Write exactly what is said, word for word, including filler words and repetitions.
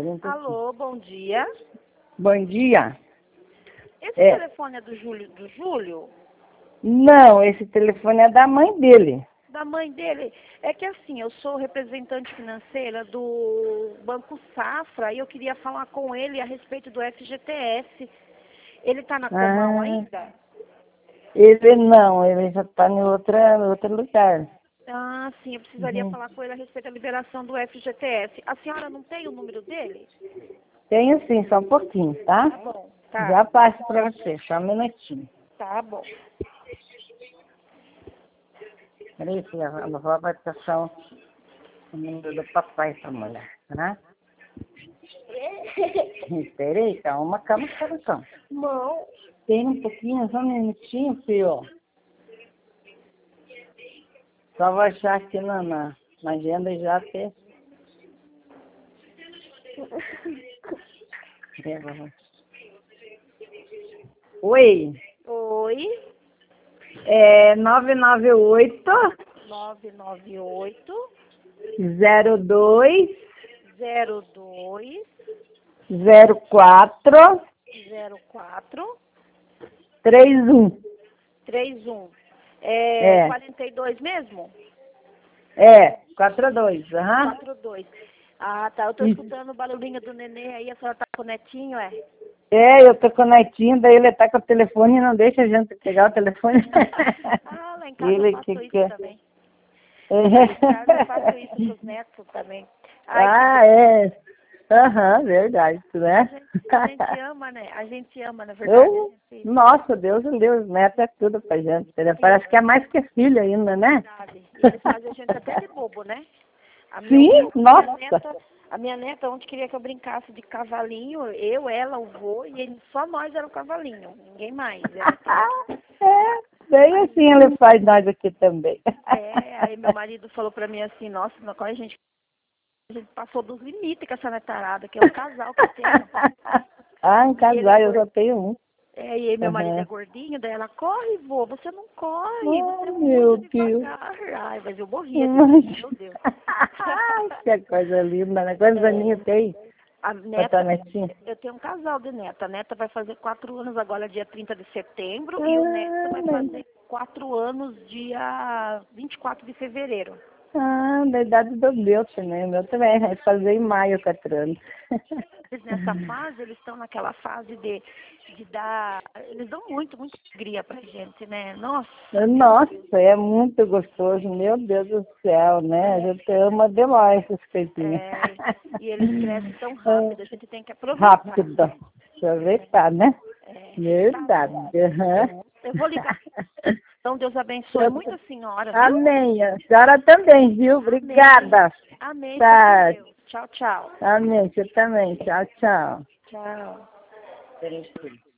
Alô, bom dia. Bom dia. Esse É. telefone é do Júlio, do Júlio? Não, esse telefone é da mãe dele. Da mãe dele? É que assim, eu sou representante financeira do Banco Safra e eu queria falar com ele a respeito do F G T S. Ele está na Comal Ah, ainda? ele não, ele já está em outra, outro lugar. Ah, sim, eu precisaria Uhum. falar com ele a respeito da liberação do F G T S. A senhora não tem o número dele? Tenho sim, só um pouquinho, tá? Tá bom, tá. Já passo para você, só um minutinho. Tá bom. Peraí, filha, a vovó vai passar o o número do papai para mulher, tá? Peraí, calma, calma, calma, calma. Não. Tem um pouquinho, só um minutinho, filho. Só vou achar aqui na, na, na agenda já ter. É, vovó. Oi, Oi, é nove nove oito, nove nove oito, zero dois, zero dois, zero quatro, zero quatro, três um. três um. É É, quarenta e dois mesmo? é, quatro dois, aham. quatro dois. Ah, tá. Eu tô Isso. escutando o barulhinho do neném aí. A senhora tá com o netinho, é? É, eu tô com o netinho, daí ele tá com o telefone e não deixa a gente pegar o telefone. Ah, lá em casa eu Ele faço que isso quer. também. É. Lá em casa eu faço isso com os netos também. Ai, que Ah, bom. é. Aham, verdade, A né? gente, a gente ama, né? A gente ama, na verdade. A Eu, gente... nossa, Deus, Deus, neto é tudo pra gente. Ele parece que é mais que filho ainda, né? Verdade. E eles fazem a gente até de bobo, né? A Sim, meu, a minha nossa. neta, a minha neta ontem queria que eu brincasse de cavalinho, eu, ela, o vô, e ele, só nós era o cavalinho, ninguém mais. Ela tem- É, bem Aí, assim ele faz nós aqui também. é, aí meu marido falou pra mim assim, nossa, mas quando a gente, a gente passou dos limites com essa netarada, que é um casal que eu tenho. Ah, um E ele é casal, eu gor- só tenho um. é, e aí meu marido é Aham. gordinho, daí ela, corre, vô, você não corre, você é Oh, muito meu Deus. devagar. Ai, mas eu morria de rir, Mas... meu Deus. Ai, que coisa linda, né? Quantos É, aninhos tem a a tua neta, netinha? eu tenho um casal de neta. A neta vai fazer quatro anos agora, dia trinta de setembro, e o neto Ah, vai fazer quatro anos, dia vinte e quatro de fevereiro. ah, da idade do meu também. O meu também vai fazer em maio, quatro anos. Eles, nessa fase, eles estão naquela fase de, de dar... Eles dão muito, muita alegria pra gente, né? Nossa, meu Nossa, Deus. é muito gostoso, meu Deus do céu, né? A É, gente ama demais essas coisinhas. é, e eles crescem tão É, rápido, a gente tem que aproveitar. rápido, aproveitar, né? É, tá Verdade. bom. Eu, Aham. eu vou ligar. Então, Deus abençoe muito a senhora, viu? Amém. A senhora também, viu? Amém. Obrigada. Amém. Fica com Tá. Deus. Tchau, tchau. Amém. Você também. Tchau, tchau. Tchau. Peraí, filho.